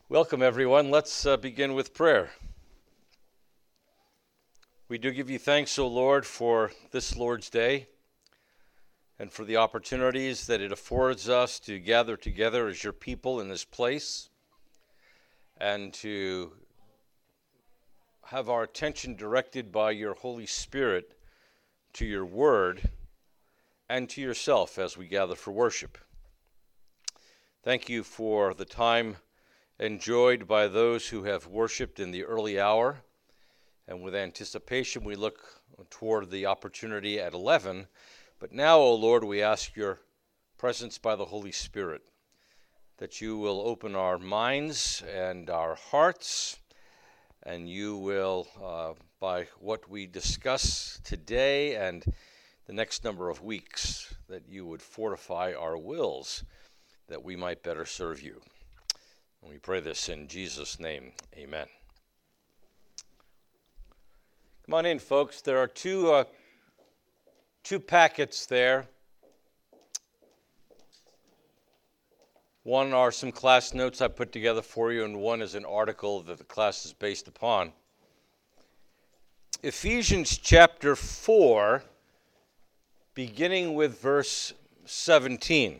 Welcome, everyone. Let's begin with prayer. We do give you thanks, O Lord, for this Lord's Day and for the opportunities that it affords us to gather together as your people in this place and to have our attention directed by your Holy Spirit to your word and to yourself as we gather for worship. Thank you for the time enjoyed by those who have worshiped in the early hour, and with anticipation we look toward the opportunity at 11. But now, O Lord, we ask your presence by the Holy Spirit, that you will open our minds and our hearts, and you will, by what we discuss today and the next number of weeks, that you would fortify our wills, that we might better serve you. And we pray this in Jesus' name. Amen. Come on in, folks. There are two packets there. One are some class notes I put together for you, and one is an article that the class is based upon. Ephesians chapter 4, beginning with verse 17.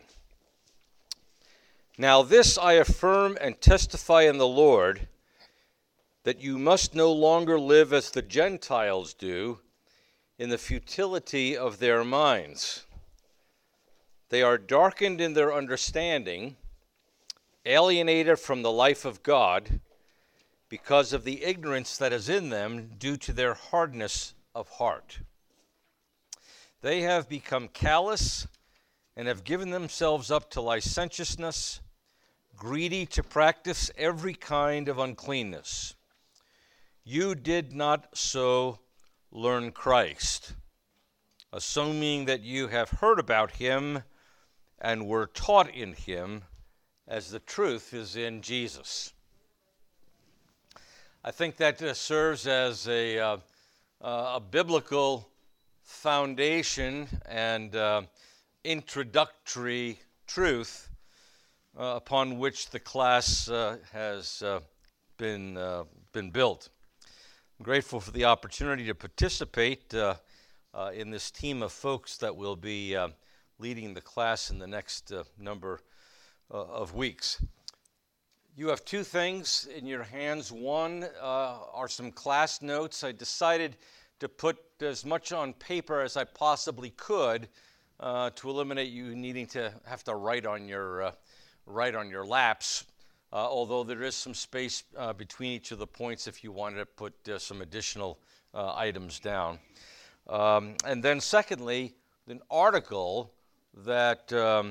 Now this I affirm and testify in the Lord, that you must no longer live as the Gentiles do, in the futility of their minds. They are darkened in their understanding, alienated from the life of God, because of the ignorance that is in them due to their hardness of heart. They have become callous and have given themselves up to licentiousness, greedy to practice every kind of uncleanness. You did not so learn Christ, assuming that you have heard about him and were taught in him, as the truth is in Jesus. I think that serves as a biblical foundation and introductory truth upon which the class has been built. I'm grateful for the opportunity to participate in this team of folks that will be leading the class in the next number of weeks. You have two things in your hands. One are some class notes. I decided to put as much on paper as I possibly could to eliminate you needing to have to write on your laps. Although there is some space between each of the points if you wanted to put some additional items down. And then secondly, an article that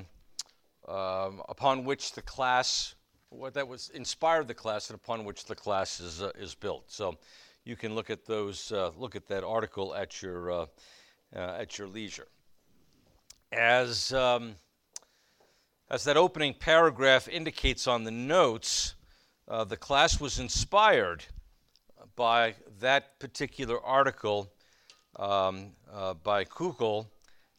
upon which the class, that was inspired the class and upon which the class is built. So you can look at those, look at that article at your leisure. As that opening paragraph indicates on the notes, the class was inspired by that particular article by Kukul.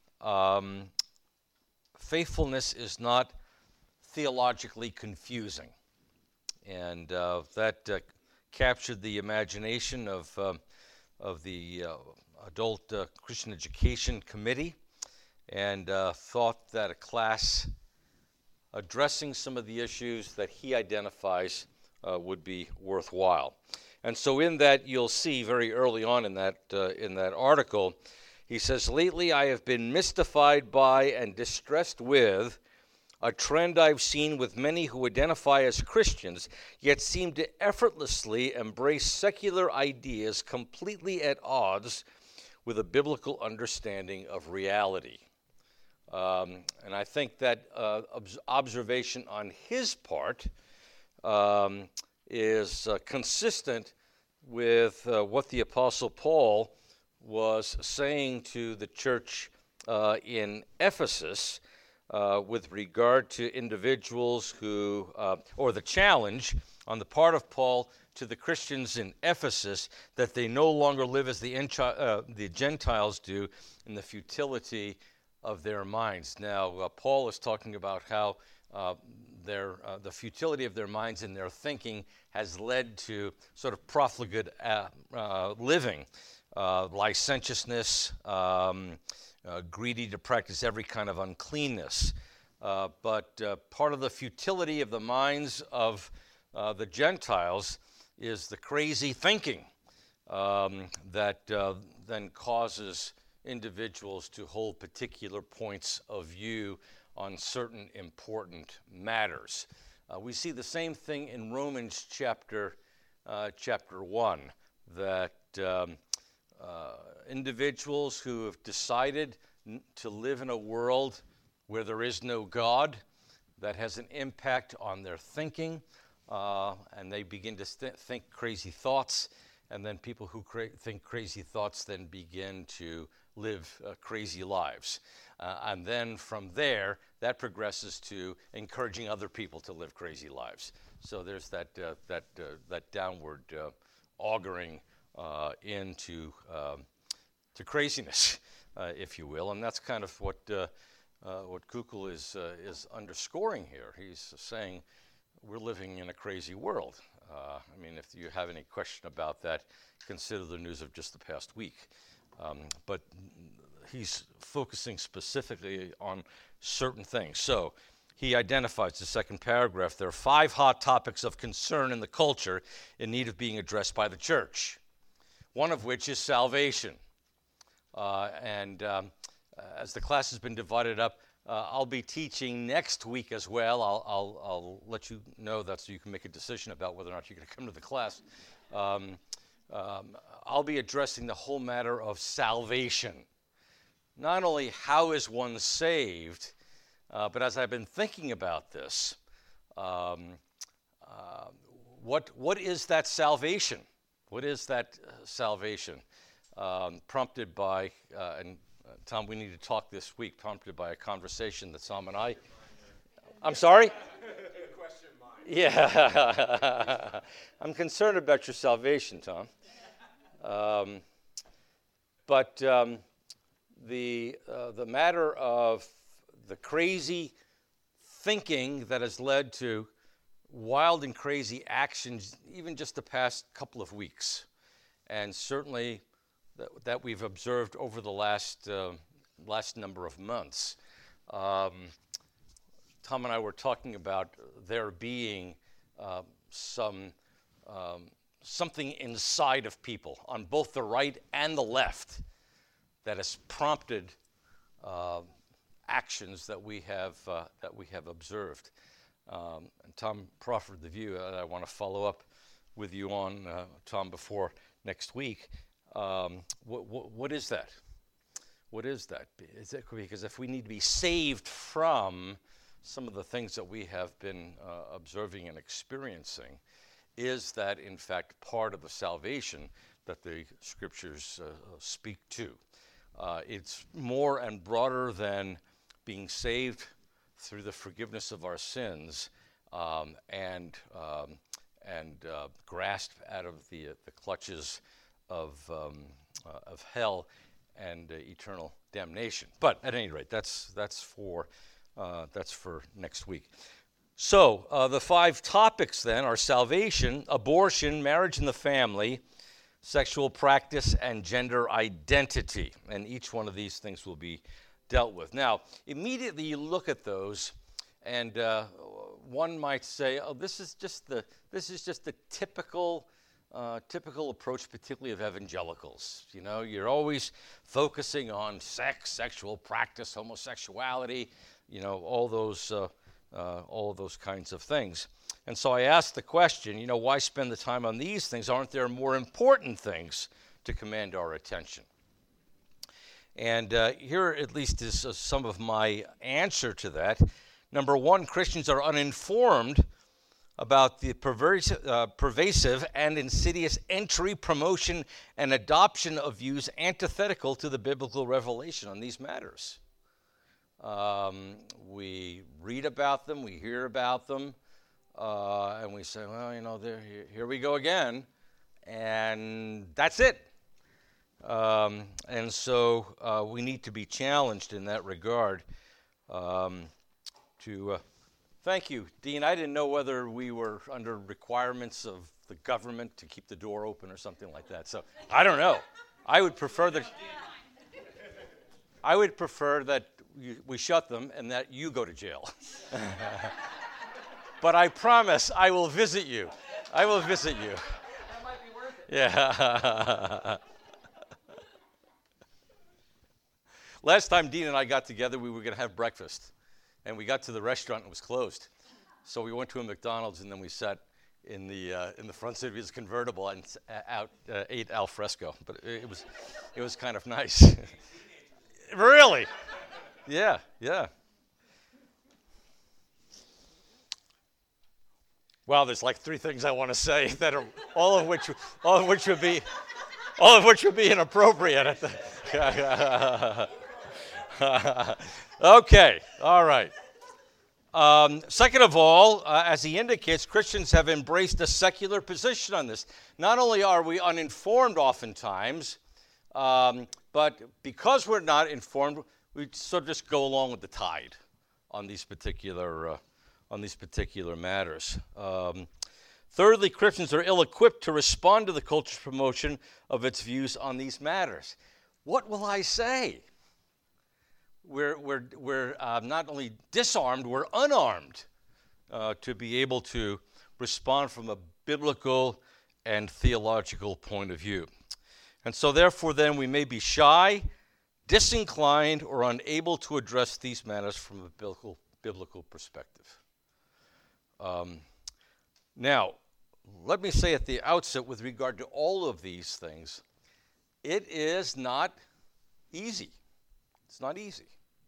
Faithfulness is not theologically confusing. And that captured the imagination of the Adult Christian Education Committee, and thought that a class addressing some of the issues that he identifies would be worthwhile. And so in that, you'll see very early on in that article, he says, lately I have been mystified by and distressed with a trend I've seen with many who identify as Christians, yet seem to effortlessly embrace secular ideas completely at odds with a biblical understanding of reality. And I think that observation on his part is consistent with what the Apostle Paul was saying to the church in Ephesus with regard to individuals who, or the challenge on the part of Paul to the Christians in Ephesus, that they no longer live as the Gentiles do in the futility of their minds. Now, Paul is talking about how the futility of their minds and their thinking has led to sort of profligate living, licentiousness, greedy to practice every kind of uncleanness. But part of the futility of the minds of the Gentiles is the crazy thinking that then causes individuals to hold particular points of view on certain important matters. We see the same thing in Romans chapter 1, that individuals who have decided to live in a world where there is no God, that has an impact on their thinking, and they begin to think crazy thoughts, and then people who think crazy thoughts then begin to live crazy lives. And then from there, that progresses to encouraging other people to live crazy lives. So there's that downward auguring into to craziness, if you will, and that's kind of what Kukul is underscoring here. He's saying we're living in a crazy world. I mean, if you have any question about that, consider the news of just the past week. But he's focusing specifically on certain things. So he identifies the second paragraph. There are 5 hot topics of concern in the culture in need of being addressed by the church, one of which is salvation. As the class has been divided up, I'll be teaching next week as well. I'll let you know that so you can make a decision about whether or not you're going to come to the class. I'll be addressing the whole matter of salvation. Not only how is one saved, but as I've been thinking about this, what is that salvation? What is that salvation? Prompted by, and Tom, we need to talk this week, prompted by a conversation that Tom and I... I'm sorry? Question mine. Yeah. I'm concerned about your salvation, Tom. But the matter of the crazy thinking that has led to wild and crazy actions, even just the past couple of weeks, and certainly that we've observed over the last number of months. Tom and I were talking about there being something inside of people on both the right and the left that has prompted actions that we have observed. And Tom proffered the view that I want to follow up with you on, Tom, before next week. What is that? What is that? Because if we need to be saved from some of the things that we have been observing and experiencing, is that in fact part of the salvation that the scriptures speak to? It's more and broader than being saved through the forgiveness of our sins and grasped out of the clutches of hell and eternal damnation. But at any rate, that's for next week. So the 5 topics then are salvation, abortion, marriage and the family, sexual practice, and gender identity. And each one of these things will be dealt with. Now, immediately you look at those, and one might say, "Oh, this is just the typical approach, particularly of evangelicals. You know, you're always focusing on sex, sexual practice, homosexuality, you know, all of those kinds of things." And so I asked the question, you know, why spend the time on these things? Aren't there more important things to command our attention? And here at least is some of my answer to that. Number 1, Christians are uninformed about the pervasive and insidious entry, promotion, and adoption of views antithetical to the biblical revelation on these matters. We read about them, we hear about them, and we say, well, you know, here we go again, and that's it. And so we need to be challenged in that regard to Thank you, Dean. I didn't know whether we were under requirements of the government to keep the door open or something like that. So I don't know. I would prefer that we shut them and that you go to jail. But I promise I will visit you. I will visit you. That might be worth it. Yeah. Last time Dean and I got together, we were going to have breakfast. And we got to the restaurant and it was closed. So we went to a McDonald's and then we sat in the front seat of his convertible and ate al fresco. But it was kind of nice. Really? Yeah. Well, there's like 3 things I want to say that are all of which would be inappropriate. Okay, all right. Second of all, as he indicates, Christians have embraced a secular position on this. Not only are we uninformed oftentimes, but because we're not informed, we sort of just go along with the tide on these particular matters. Thirdly, Christians are ill-equipped to respond to the culture's promotion of its views on these matters. What will I say? We're not only disarmed, we're unarmed to be able to respond from a biblical and theological point of view. And so therefore then we may be shy, disinclined, or unable to address these matters from a biblical perspective. Now, let me say at the outset with regard to all of these things, it is not easy. It's not easy.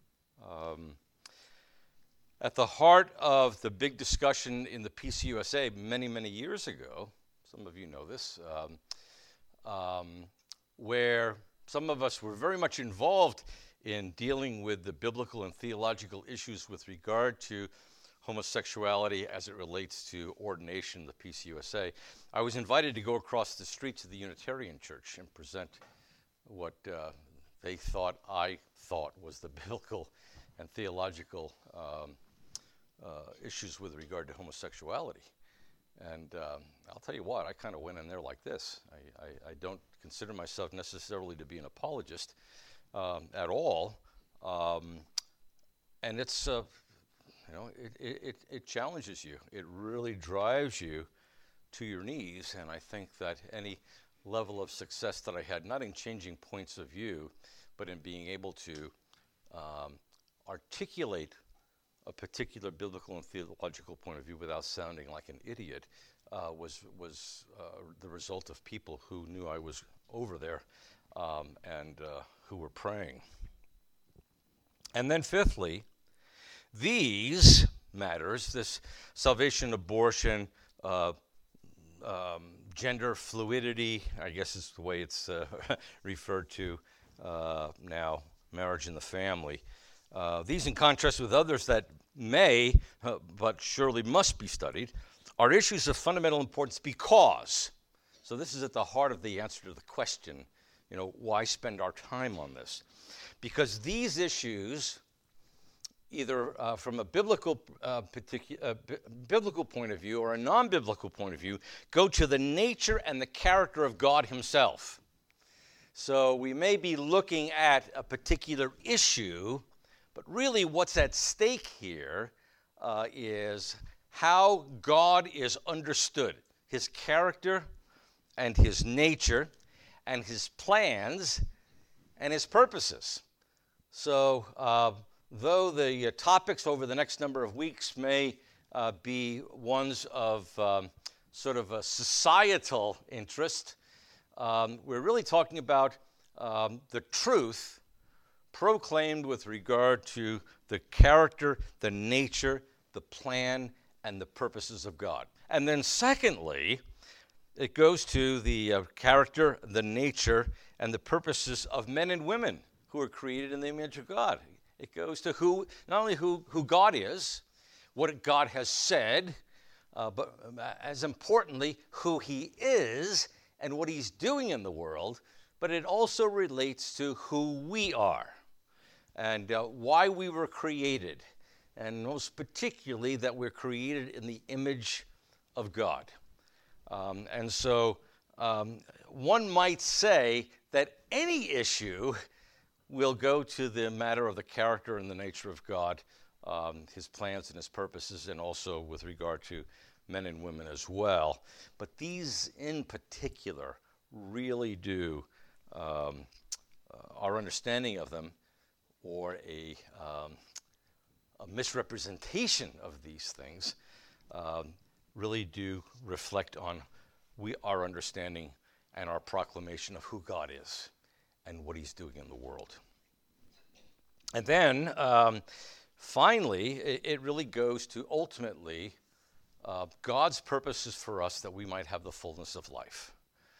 At the heart of the big discussion in the PCUSA many years ago, some of you know this, where some of us were very much involved in dealing with the biblical and theological issues with regard to homosexuality as it relates to ordination in the PCUSA. I was invited to go across the street to the Unitarian Church and present what they thought I thought was the biblical and theological issues with regard to homosexuality. And I'll tell you what, I kind of went in there like this. I don't consider myself necessarily to be an apologist at all. And it's, it challenges you. It really drives you to your knees. And I think that any level of success that I had, not in changing points of view, but in being able to articulate a particular biblical and theological point of view without sounding like an idiot, was the result of people who knew I was over there and who were praying. And then fifthly, these matters, this salvation, abortion, gender fluidity, I guess is the way it's referred to now, marriage and the family. These, in contrast with others that may, but surely must be studied, are issues of fundamental importance because, so this is at the heart of the answer to the question, why spend our time on this? Because these issues, either from a biblical point of view or a non-biblical point of view, go to the nature and the character of God himself. So we may be looking at a particular issue, but really what's at stake here is how God is understood, his character and his nature and his plans and his purposes. So though the topics over the next number of weeks may be ones of sort of a societal interest, we're really talking about the truth proclaimed with regard to the character, the nature, the plan, and the purposes of God. And then secondly, it goes to the character, the nature, and the purposes of men and women who are created in the image of God. It goes to not only who God is, what God has said, but as importantly, who he is and what he's doing in the world, but it also relates to who we are and why we were created and most particularly that we're created in the image of God. And so one might say that any issue will go to the matter of the character and the nature of God, his plans and his purposes, and also with regard to men and women as well. But these in particular really do, our understanding of them, or a misrepresentation of these things, really do reflect on our understanding and our proclamation of who God is and what he's doing in the world. And then, finally, it really goes to ultimately God's purposes for us that we might have the fullness of life.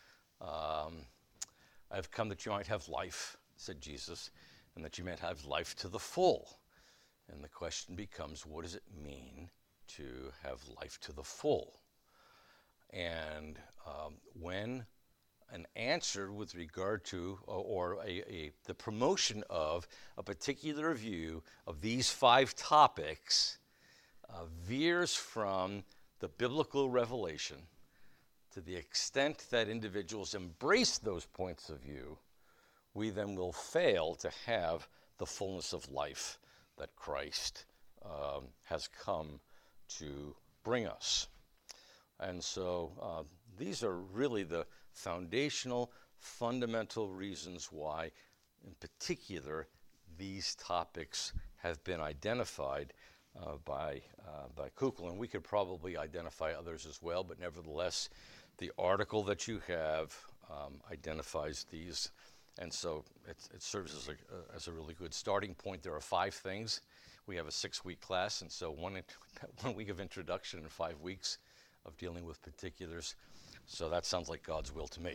I've come that you might have life, said Jesus, and that you might have life to the full. And the question becomes, what does it mean to have life to the full? And when an answer with regard to, or the promotion of a particular view of these 5 topics veers from the biblical revelation, to the extent that individuals embrace those points of view, we then will fail to have the fullness of life that Christ has come to bring us. And so these are really the foundational, fundamental reasons why, in particular, these topics have been identified by Kukl. And we could probably identify others as well, but nevertheless, the article that you have identifies these. And so it serves as a really good starting point. There are 5 things. We have a 6-week class, and so one week of introduction and 5 weeks of dealing with particulars. So that sounds like God's will to me.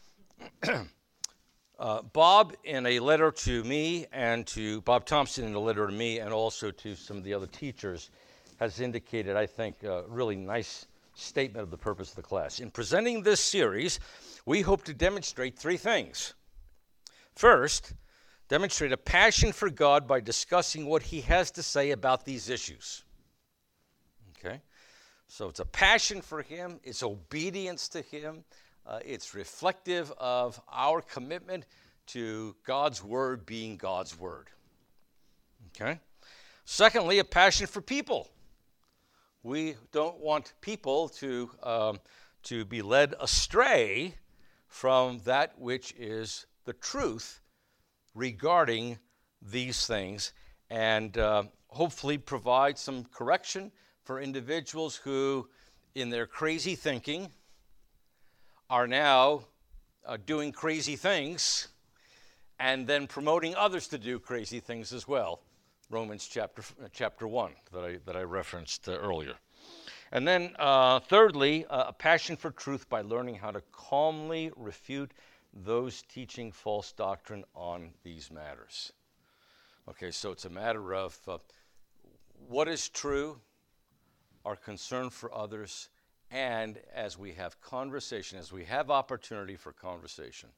Bob, in a letter to me, and to Bob Thompson in a letter to me, and also to some of the other teachers, has indicated, I think, a really nice statement of the purpose of the class. In presenting this series, we hope to demonstrate 3 things. First, demonstrate a passion for God by discussing what he has to say about these issues. Okay? So it's a passion for him, it's obedience to him, it's reflective of our commitment to God's word being God's word. Okay? Secondly, a passion for people. We don't want people to be led astray from that which is the truth regarding these things, and hopefully provide some correction for individuals who, in their crazy thinking, are now doing crazy things and then promoting others to do crazy things as well. Romans chapter 1 that I referenced earlier. And then thirdly, a passion for truth by learning how to calmly refute those teaching false doctrine on these matters. Okay, so it's a matter of what is true, our concern for others, and as we have conversation, as we have opportunity for conversation,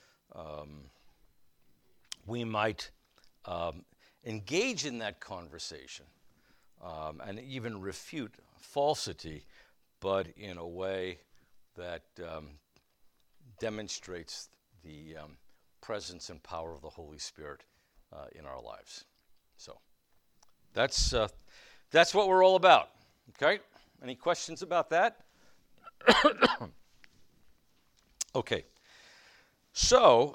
we might engage in that conversation and even refute falsity, but in a way that demonstrates the presence and power of the Holy Spirit in our lives. So that's what we're all about. Okay? Any questions about that? Okay. So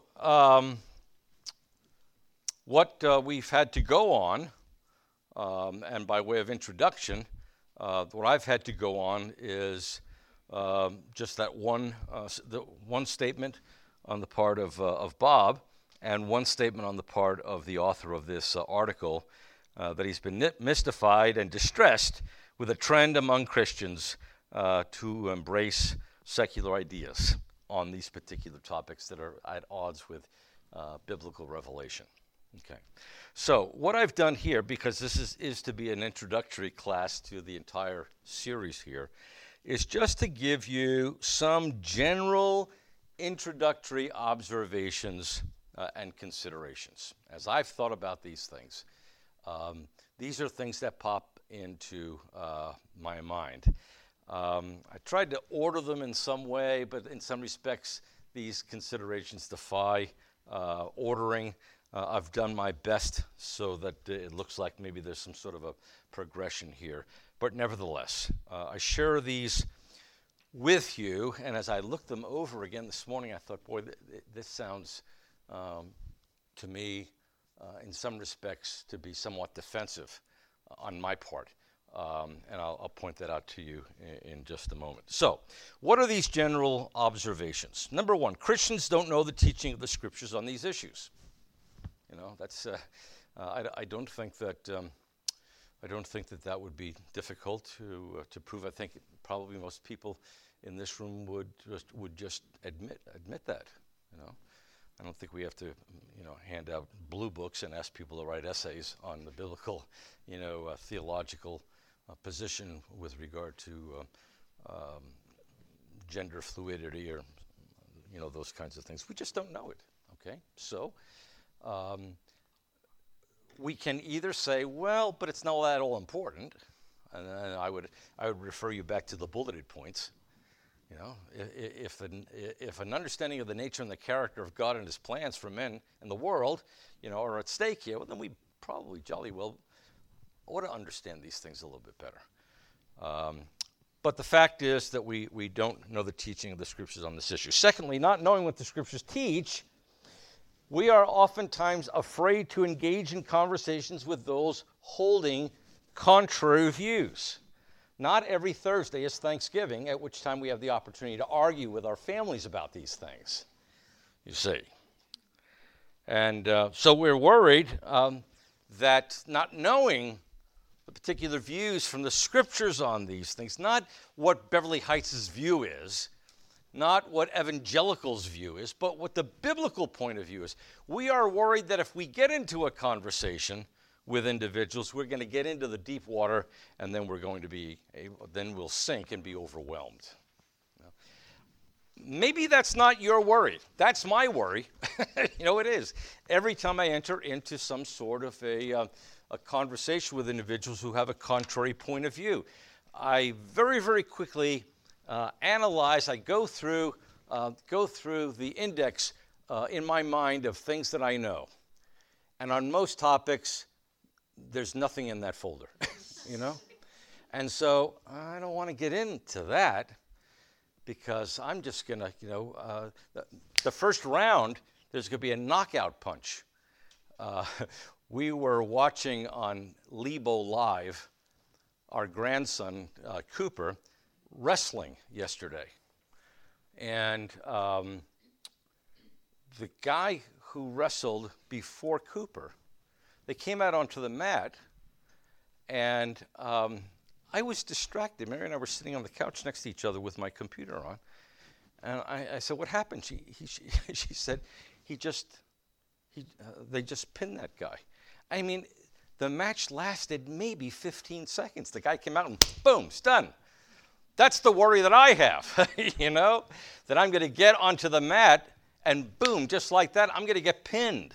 what we've had to go on, and by way of introduction, what I've had to go on is just that one statement on the part of Bob, and one statement on the part of the author of this article, that he's been mystified and distressed with a trend among Christians to embrace secular ideas on these particular topics that are at odds with biblical revelation. Okay, so what I've done here, because this is to be an introductory class to the entire series here, is just to give you some general introductory observations and considerations. As I've thought about these things, these are things that pop into my mind. I tried to order them in some way, but in some respects, these considerations defy ordering. I've done my best so that it looks like maybe there's some sort of a progression here. But nevertheless, I share these with you, and as I looked them over again this morning, I thought, boy, this sounds to me, in some respects, to be somewhat defensive on my part. And I'll point that out to you in just a moment. So, what are these general observations? Number one, Christians don't know the teaching of the Scriptures on these issues. You know, that's I don't think that that would be difficult to prove. I think probably most people in this room would just admit that. You know, I don't think we have to hand out blue books and ask people to write essays on the biblical theological position with regard to gender fluidity or those kinds of things. We just don't know it. Okay, so. We can either say, well, but it's not that all important, and then I would refer you back to the bulleted points. You know, if an understanding of the nature and the character of God and His plans for men and the world, are at stake here, well, then we probably jolly well ought to understand these things a little bit better. But the fact is that we don't know the teaching of the Scriptures on this issue. Secondly, not knowing what the Scriptures teach, we are oftentimes afraid to engage in conversations with those holding contrary views. Not every Thursday is Thanksgiving, at which time we have the opportunity to argue with our families about these things, you see. And so we're worried that not knowing the particular views from the Scriptures on these things, not what Beverly Heights' view is, not what evangelicals' view is, but what the biblical point of view is. We are worried that if we get into a conversation with individuals, we're going to get into the deep water, and then then we'll sink and be overwhelmed. Maybe that's not your worry. That's my worry. It is. Every time I enter into some sort of a conversation with individuals who have a contrary point of view, I very, very quickly analyze. I go through the index in my mind of things that I know, and on most topics, there's nothing in that folder, and so I don't want to get into that because I'm just gonna, the first round there's gonna be a knockout punch. We were watching on Lebo Live our grandson Cooper wrestling yesterday, and the guy who wrestled before Cooper, they came out onto the mat, and I was distracted. Mary and I were sitting on the couch next to each other with my computer on, and I said, "What happened?" She said, "They just pinned that guy." I mean, the match lasted maybe 15 seconds. The guy came out and boom, it's done. That's the worry that I have, that I'm going to get onto the mat and boom, just like that, I'm going to get pinned.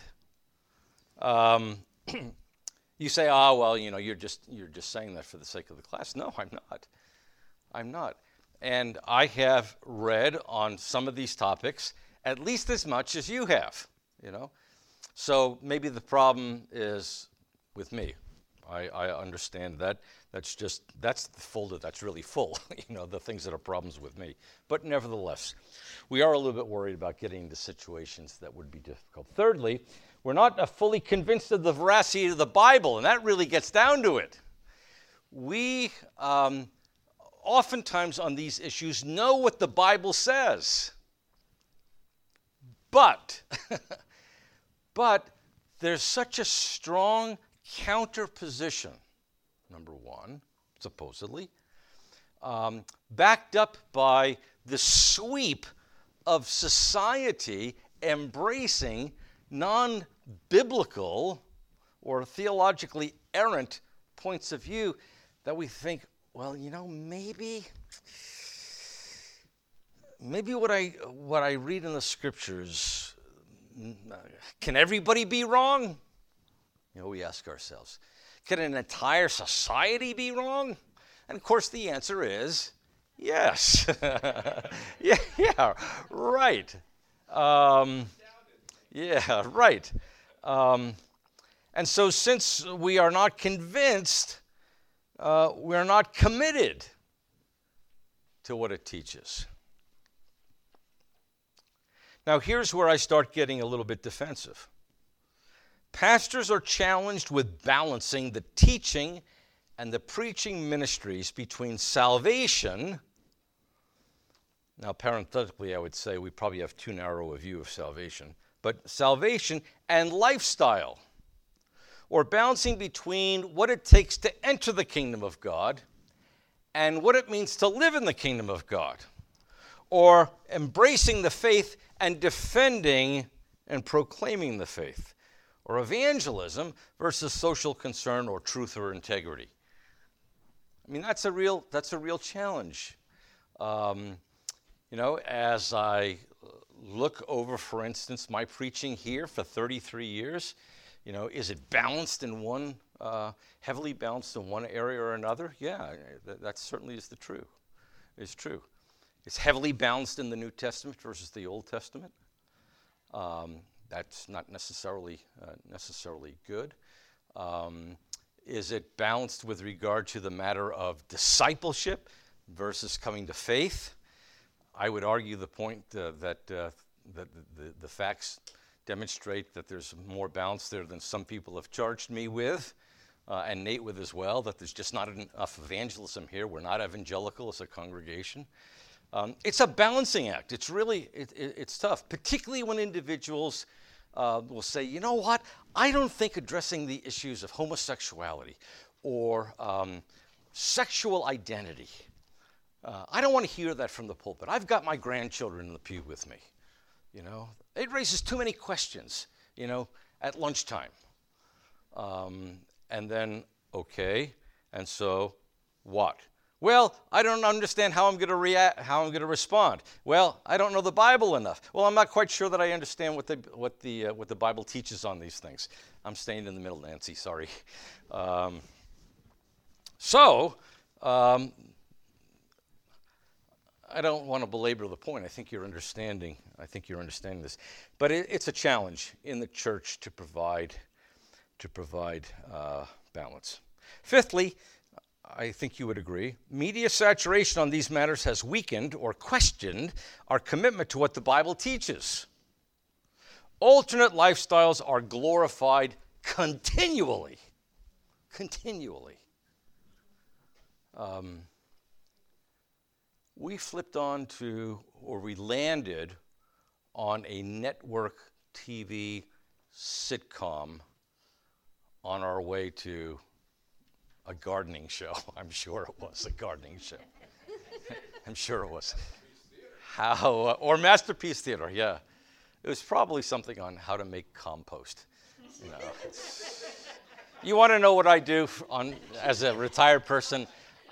You say, "Oh, well, you're just saying that for the sake of the class." No, I'm not. And I have read on some of these topics at least as much as you have, So maybe the problem is with me. I understand that. That's the folder that's really full, the things that are problems with me. But nevertheless, we are a little bit worried about getting into situations that would be difficult. Thirdly, we're not fully convinced of the veracity of the Bible, and that really gets down to it. We oftentimes on these issues know what the Bible says, but there's such a strong counterposition, number one, supposedly, backed up by the sweep of society embracing non-biblical or theologically errant points of view, that we think, well, maybe what I read in the Scriptures, can everybody be wrong? We ask ourselves. Can an entire society be wrong? And of course, the answer is yes. yeah, right. Yeah, right. And so, since we are not convinced, we're not committed to what it teaches. Now, here's where I start getting a little bit defensive. Pastors are challenged with balancing the teaching and the preaching ministries between salvation. Now, parenthetically, I would say we probably have too narrow a view of salvation, but salvation and lifestyle, or balancing between what it takes to enter the kingdom of God and what it means to live in the kingdom of God, or embracing the faith and defending and proclaiming the faith, or evangelism versus social concern or truth or integrity. I mean, that's a real challenge. As I look over, for instance, my preaching here for 33 years, is it balanced in one, heavily balanced in one area or another? Yeah, that certainly is true. It's heavily balanced in the New Testament versus the Old Testament. That's not necessarily good. Is it balanced with regard to the matter of discipleship versus coming to faith? I would argue the point that the facts demonstrate that there's more balance there than some people have charged me with, and Nate with as well, that there's just not enough evangelism here. We're not evangelical as a congregation. It's a balancing act. It's really, it's tough, particularly when individuals will say, you know what, I don't think addressing the issues of homosexuality or sexual identity, I don't want to hear that from the pulpit. I've got my grandchildren in the pew with me. It raises too many questions, at lunchtime. And then, okay, and so what? Well, I don't understand how I'm going to react, how I'm going to respond. Well, I don't know the Bible enough. Well, I'm not quite sure that I understand what the Bible teaches on these things. I'm staying in the middle, Nancy. Sorry. I don't want to belabor the point. I think you're understanding this, but it's a challenge in the church to provide balance. Fifthly, I think you would agree, media saturation on these matters has weakened or questioned our commitment to what the Bible teaches. Alternate lifestyles are glorified continually. We flipped on to, or we landed on a network TV sitcom on our way to a gardening show. I'm sure it was a gardening show. I'm sure it was. Or Masterpiece Theater, yeah. It was probably something on how to make compost. You want to know what I do as a retired person?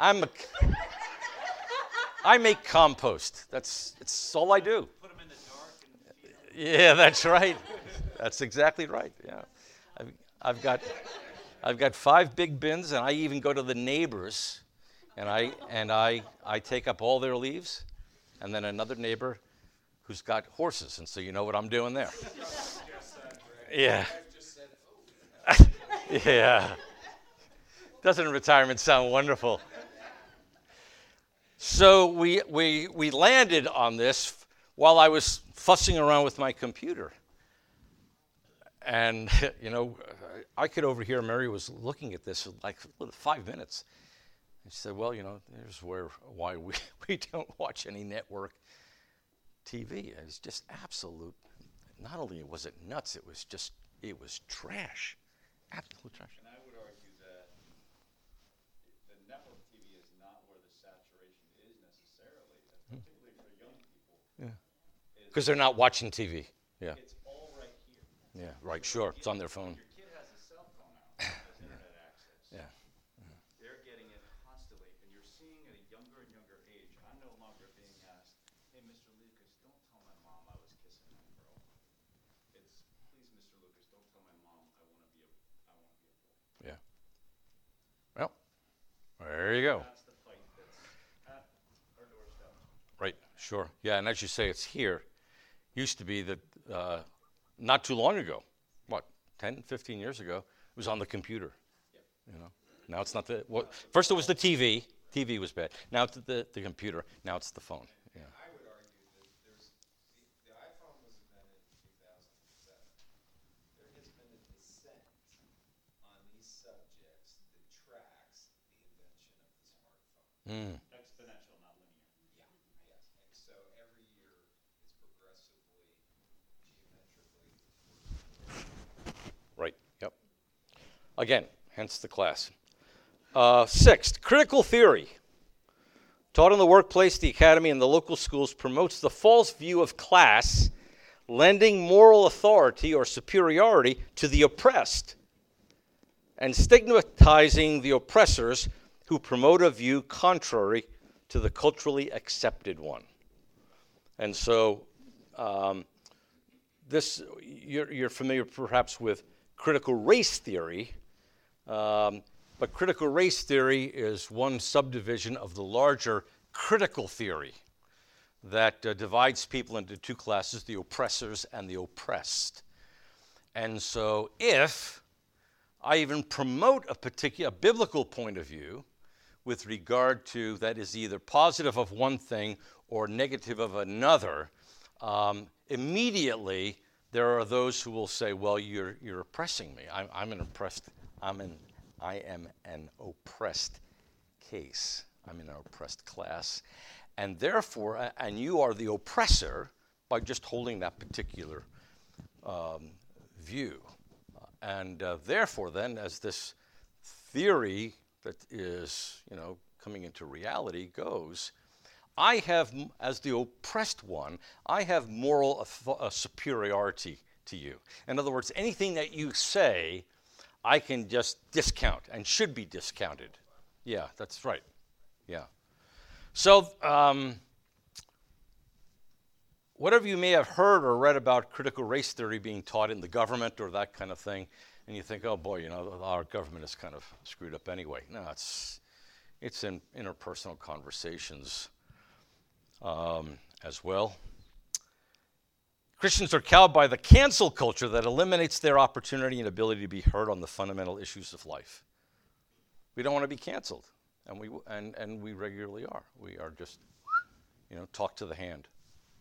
I make compost. It's all I do. Put them in the dark. Yeah, that's right. That's exactly right. Yeah, I've got 5 big bins, and I even go to the neighbors, and I take up all their leaves, and then another neighbor who's got horses, and so you know what I'm doing there. Yeah. Yeah. Doesn't retirement sound wonderful? So we landed on this while I was fussing around with my computer. And, I could overhear Mary was looking at this like 5 minutes. And she said, well, here's why we don't watch any network TV. It's just absolute, not only was it nuts, it was trash. Absolute trash. And I would argue that the network TV is not where the saturation is necessarily, particularly for young people. Yeah. Because they're not watching TV. Yeah. It's all right here. Yeah, right, sure. It's on their phone. Your kid has a cell phone now, has internet access. Yeah. They're getting it constantly, and you're seeing at a younger and younger age. I'm no longer being asked, hey, Mr. Lucas, don't tell my mom I was kissing that girl. It's, please, Mr. Lucas, don't tell my mom I want to be a boy. Yeah. There you go. That's the fight that's at our doorstep. Right, sure. Yeah, and as you say, it's here. Used to be that not too long ago, 10, 15 years ago, it was on the computer. You know, now it's not first it was the TV. TV was bad. Now it's the computer. Now it's the phone. Yeah. I would argue that the iPhone was invented in 2007. There has been a descent on these subjects that tracks the invention of the smartphone. Exponential, not linear. Yeah, yes. And so every year it's progressively, geometrically. Right. Yep. Again, hence the class. Sixth, critical theory. Taught in the workplace, the academy, and the local schools promotes the false view of class, lending moral authority or superiority to the oppressed, and stigmatizing the oppressors who promote a view contrary to the culturally accepted one. And so, you're familiar perhaps with critical race theory. But critical race theory is one subdivision of the larger critical theory that divides people into two classes, the oppressors and the oppressed. And so if I even promote a particular biblical point of view with regard to that is either positive of one thing or negative of another, immediately there are those who will say, well, you're oppressing me. I am an oppressed case. I'm in an oppressed class. And therefore, and you are the oppressor by just holding that particular view. And therefore, then, as this theory that is, coming into reality goes, I have, as the oppressed one, I have moral superiority to you. In other words, anything that you say, I can just discount and should be discounted. Yeah, that's right. Yeah. So, whatever you may have heard or read about critical race theory being taught in the government or that kind of thing, and you think, oh boy, our government is kind of screwed up anyway. No, it's in interpersonal conversations as well. Christians are cowed by the cancel culture that eliminates their opportunity and ability to be heard on the fundamental issues of life. We don't want to be canceled, and we regularly are. We are just, talk to the hand.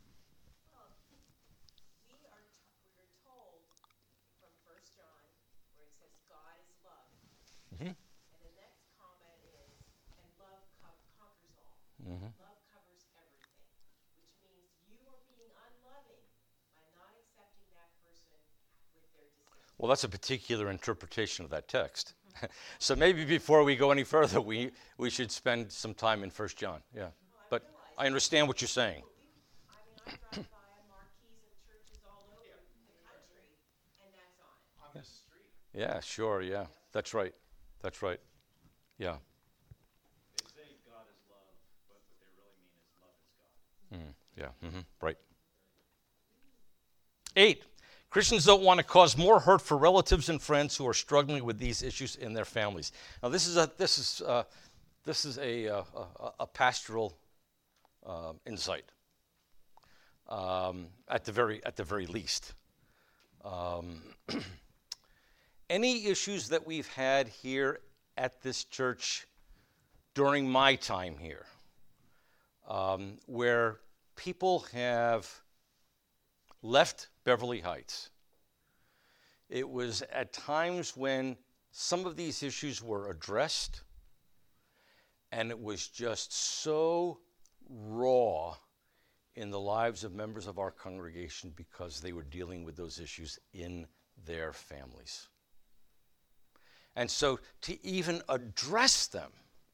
We're told from 1 John, where it says God is love. Mm-hmm. And the next comment is, and love conquers all. Mm-hmm. Love covers everything, which means you are being unloving by not accepting that person with their decision. Well, that's a particular interpretation of that text. So maybe before we go any further, we should spend some time in 1 John. Yeah, but I understand what you're saying. I drive by marquees of churches all over the country, and that's on it. On the street. Yeah, sure, yeah. That's right. That's right. Yeah. They say God is love, but what they really mean is love is God. Yeah, right. 8, Christians don't want to cause more hurt for relatives and friends who are struggling with these issues in their families. Now, this is a pastoral insight, at the very least. Any issues that we've had here at this church during my time here, where people have left Beverly Heights, it was at times when some of these issues were addressed, and it was just so raw in the lives of members of our congregation because they were dealing with those issues in their families. And so to even address them,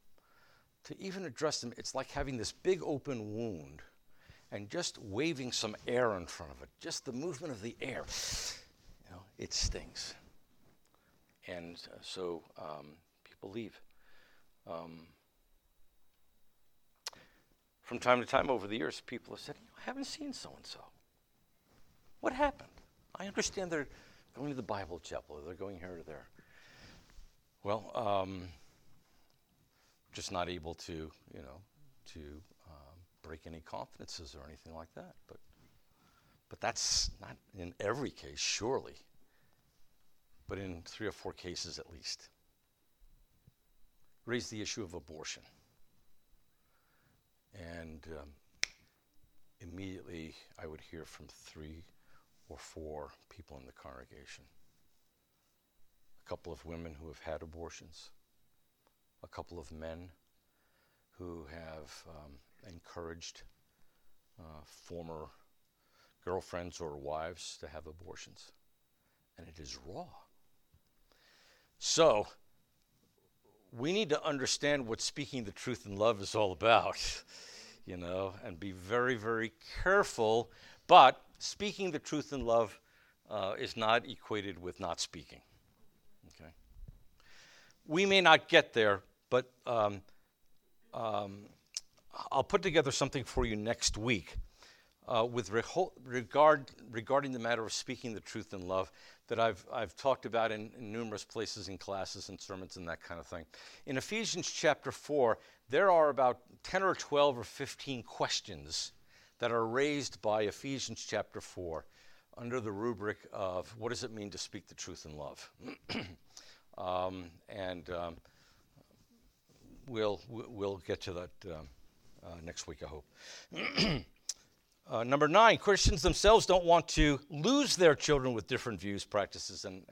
it's like having this big open wound and just waving some air in front of it. Just the movement of the air, it stings. And so people leave. From time to time over the years, people have said, I haven't seen so-and-so. What happened? I understand they're going to the Bible chapel, or they're going here or there. Well, just not able to, to break any confidences or anything like that. But that's not in every case, surely. But in 3 or 4 cases at least. Raise the issue of abortion. And immediately I would hear from 3 or 4 people in the congregation. A couple of women who have had abortions. A couple of men who have encouraged former girlfriends or wives to have abortions. And it is raw. So, we need to understand what speaking the truth in love is all about, and be very, very careful. But speaking the truth in love is not equated with not speaking. Okay? We may not get there, but I'll put together something for you next week with regarding the matter of speaking the truth in love that I've talked about in numerous places in classes and sermons and that kind of thing. In Ephesians chapter 4, there are about 10 or 12 or 15 questions that are raised by Ephesians chapter 4 under the rubric of what does it mean to speak the truth in love? We'll get to that next week, I hope. Number 9, Christians themselves don't want to lose their children with different views, practices, and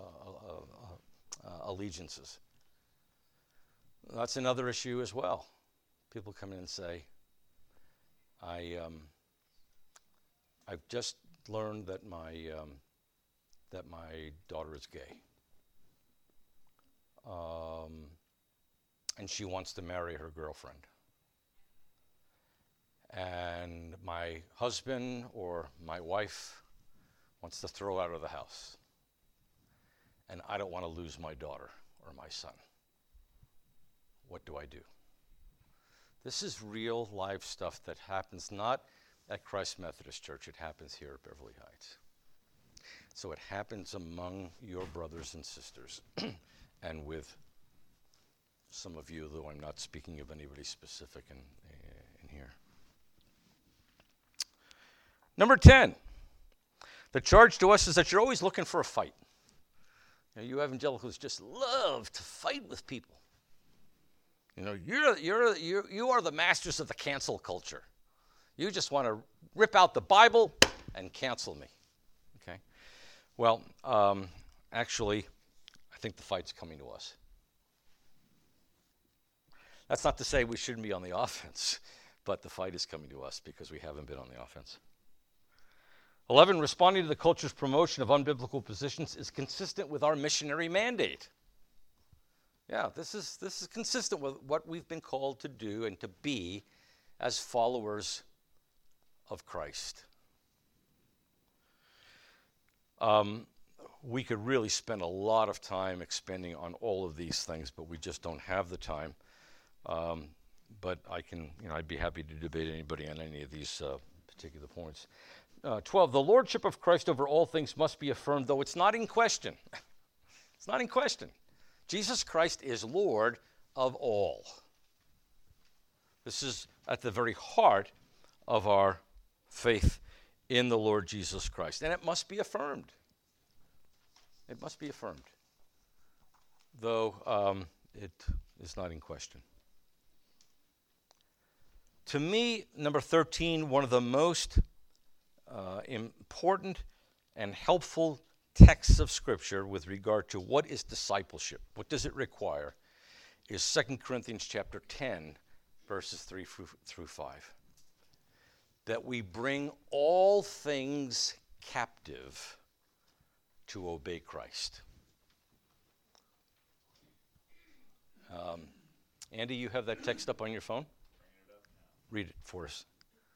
allegiances. That's another issue as well. People come in and say, I've just learned that my daughter is gay, and she wants to marry her girlfriend. And my husband or my wife wants to throw her out of the house. And I don't want to lose my daughter or my son. What do I do? This is real life stuff that happens not at Christ Methodist Church. It happens here at Beverly Heights. So it happens among your brothers and sisters and with some of you, though I'm not speaking of anybody specific in here. Number 10, the charge to us is that you're always looking for a fight. You evangelicals just love to fight with people. You are the masters of the cancel culture. You just want to rip out the Bible and cancel me. Okay? Well, actually, I think the fight's coming to us. That's not to say we shouldn't be on the offense, but the fight is coming to us because we haven't been on the offense. 11, responding to the culture's promotion of unbiblical positions is consistent with our missionary mandate. Yeah, this is consistent with what we've been called to do and to be as followers of Christ. We could really spend a lot of time expanding on all of these things, but we just don't have the time. But I'd be happy to debate anybody on any of these particular points. 12, the lordship of Christ over all things must be affirmed, though it's not in question. It's not in question. Jesus Christ is Lord of all. This is at the very heart of our faith in the Lord Jesus Christ. And it must be affirmed. It must be affirmed, though it is not in question. To me, number 13, one of the most important and helpful texts of Scripture with regard to what is discipleship, what does it require, is 2 Corinthians chapter 10, verses 3 through 5. That we bring all things captive to obey Christ. Andy, you have that text up on your phone? Read it for us.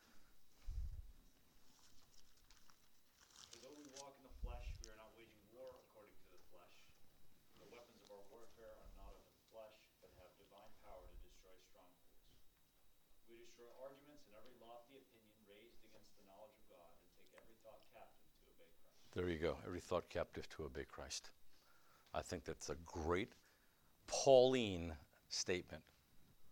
For though we walk in the flesh, we are not waging war according to the flesh. The weapons of our warfare are not of the flesh, but have divine power to destroy strongholds. We destroy arguments and every lofty opinion raised against the knowledge of God, and take every thought captive to obey Christ. There you go, every thought captive to obey Christ. I think that's a great Pauline statement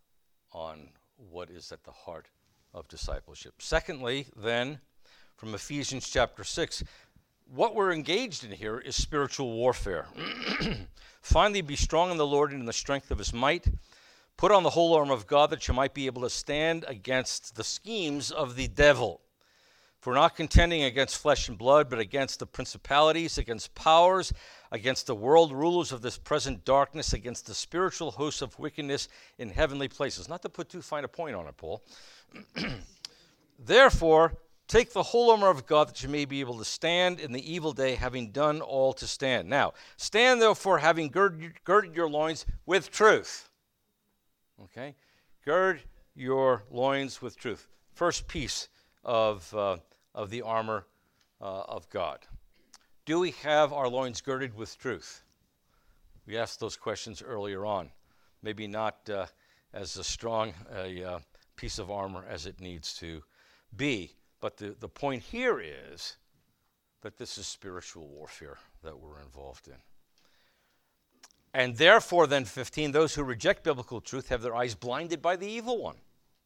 on what is at the heart of discipleship. Secondly, then, from Ephesians chapter 6, what we're engaged in here is spiritual warfare. Finally, be strong in the Lord and in the strength of his might. Put on the whole armor of God that you might be able to stand against the schemes of the devil. For we're not contending against flesh and blood, but against the principalities, against powers, against the world rulers of this present darkness, against the spiritual hosts of wickedness in heavenly places. Not to put too fine a point on it, Paul. Therefore, take the whole armor of God that you may be able to stand in the evil day, having done all to stand. Now, stand therefore, having girded your loins with truth. Okay? Gird your loins with truth. First piece of the armor of God. Do we have our loins girded with truth? We asked those questions earlier on. Maybe not as a strong a piece of armor as it needs to be. But the point here is that this is spiritual warfare that we're involved in. And therefore, then, 15, those who reject biblical truth have their eyes blinded by the evil one.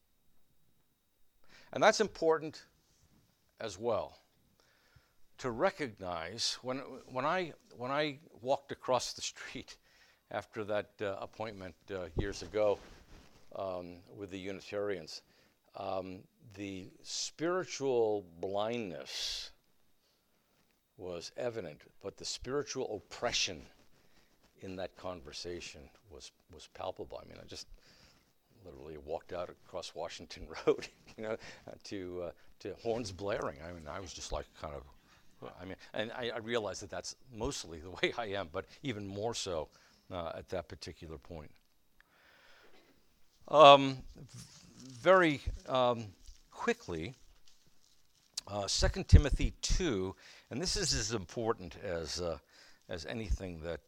And that's important as well, to recognize when I walked across the street after that appointment years ago with the Unitarians, the spiritual blindness was evident, but the spiritual oppression in that conversation was palpable. I mean, I just literally walked out across Washington Road, to horns blaring. I mean, I was just like kind of, and I realized that that's mostly the way I am, but even more so at that particular point. Very quickly, 2 Timothy 2, and this is as important as anything that,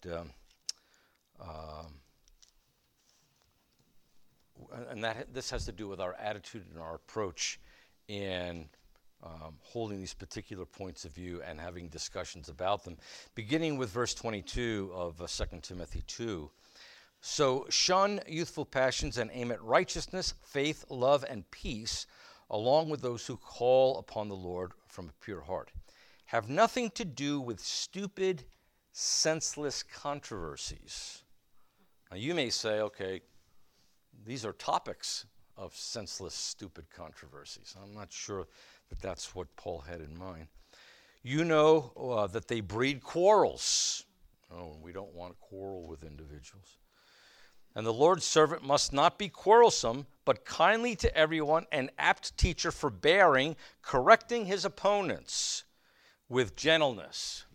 this has to do with our attitude and our approach in holding these particular points of view and having discussions about them. Beginning with verse 22 of 2 Timothy 2. So shun youthful passions and aim at righteousness, faith, love, and peace, along with those who call upon the Lord from a pure heart. Have nothing to do with stupid, senseless controversies. Now you may say, okay, these are topics of senseless, stupid controversies. I'm not sure that that's what Paul had in mind. You know that they breed quarrels. Oh, we don't want to quarrel with individuals. And the Lord's servant must not be quarrelsome, but kindly to everyone, an apt teacher, forbearing, correcting his opponents with gentleness.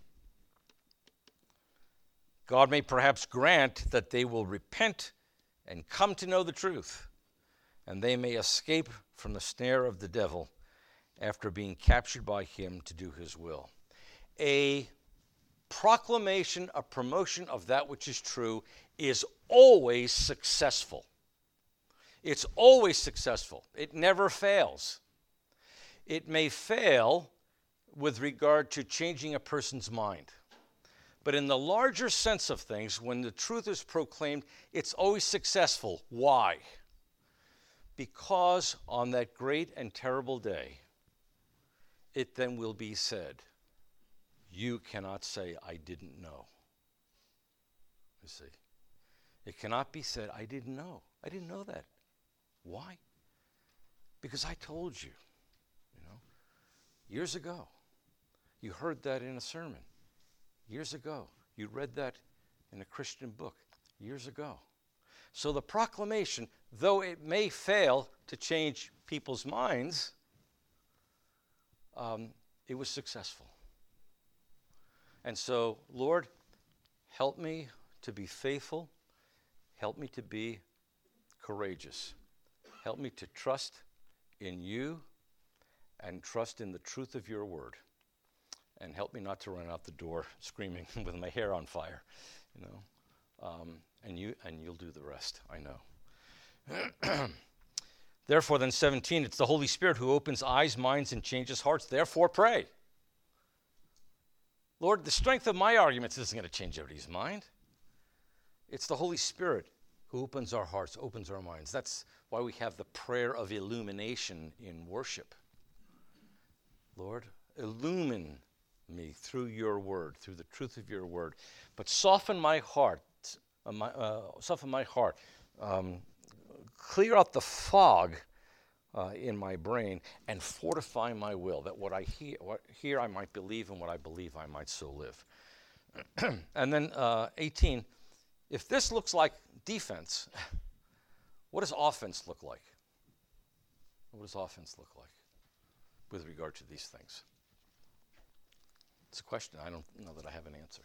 God may perhaps grant that they will repent and come to know the truth, and they may escape from the snare of the devil after being captured by him to do his will. A proclamation, a promotion of that which is true is always successful. It's always successful. It never fails. It may fail with regard to changing a person's mind. But in the larger sense of things, when the truth is proclaimed, it's always successful. Why? Because on that great and terrible day, it then will be said, you cannot say, I didn't know. You see, it cannot be said, I didn't know. I didn't know that. Why? Because I told you, years ago. You heard that in a sermon years ago. You read that in a Christian book years ago. So the proclamation, though it may fail to change people's minds, it was successful. And so, Lord, help me to be faithful. Help me to be courageous. Help me to trust in you and trust in the truth of your word. And help me not to run out the door screaming with my hair on fire, and you'll do the rest, I know. Therefore, then 17, it's the Holy Spirit who opens eyes, minds, and changes hearts. Therefore, pray. Lord, the strength of my arguments isn't going to change everybody's mind. It's the Holy Spirit who opens our hearts, opens our minds. That's why we have the prayer of illumination in worship. Lord, illumine me through your word, through the truth of your word. But soften my heart, clear out the fog in my brain, and fortify my will, that what I hear I might believe, and what I believe I might so live. And then 18, if this looks like defense, what does offense look like? What does offense look like with regard to these things? It's a question. I don't know that I have an answer.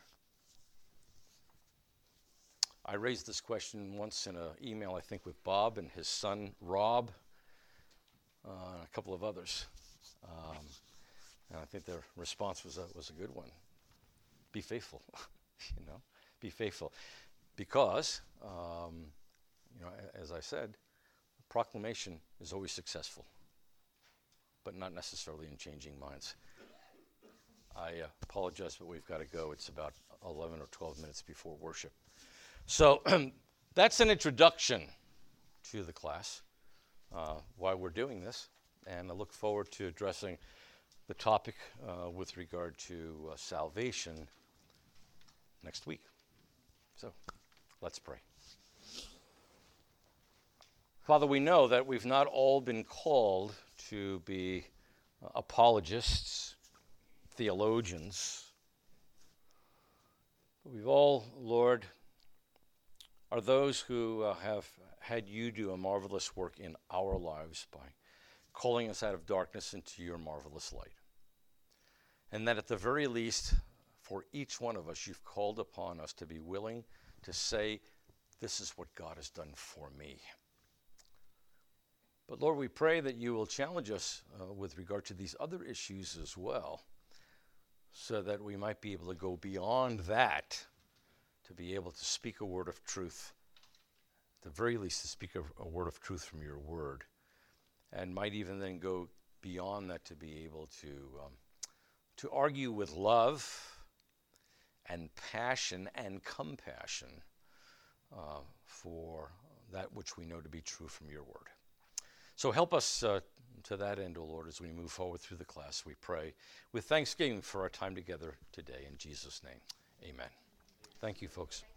I raised this question once in an email, I think, with Bob and his son, Rob, and a couple of others. And I think their response was a good one. Be faithful, be faithful. Because, as I said, proclamation is always successful, but not necessarily in changing minds. I apologize, but we've got to go. It's about 11 or 12 minutes before worship. So that's an introduction to the class, why we're doing this, and I look forward to addressing the topic with regard to salvation next week. So let's pray. Father, we know that we've not all been called to be apologists, theologians. We've all, Lord, are those who have had you do a marvelous work in our lives by calling us out of darkness into your marvelous light. And that at the very least, for each one of us, you've called upon us to be willing to say, this is what God has done for me. But Lord, we pray that you will challenge us with regard to these other issues as well, so that we might be able to go beyond that, to be able to speak a word of truth, at the very least to speak a word of truth from your word, and might even then go beyond that to be able to argue with love and passion and compassion for that which we know to be true from your word. So help us to that end, O Lord, as we move forward through the class, we pray, with thanksgiving for our time together today. In Jesus' name, amen. Thank you, folks.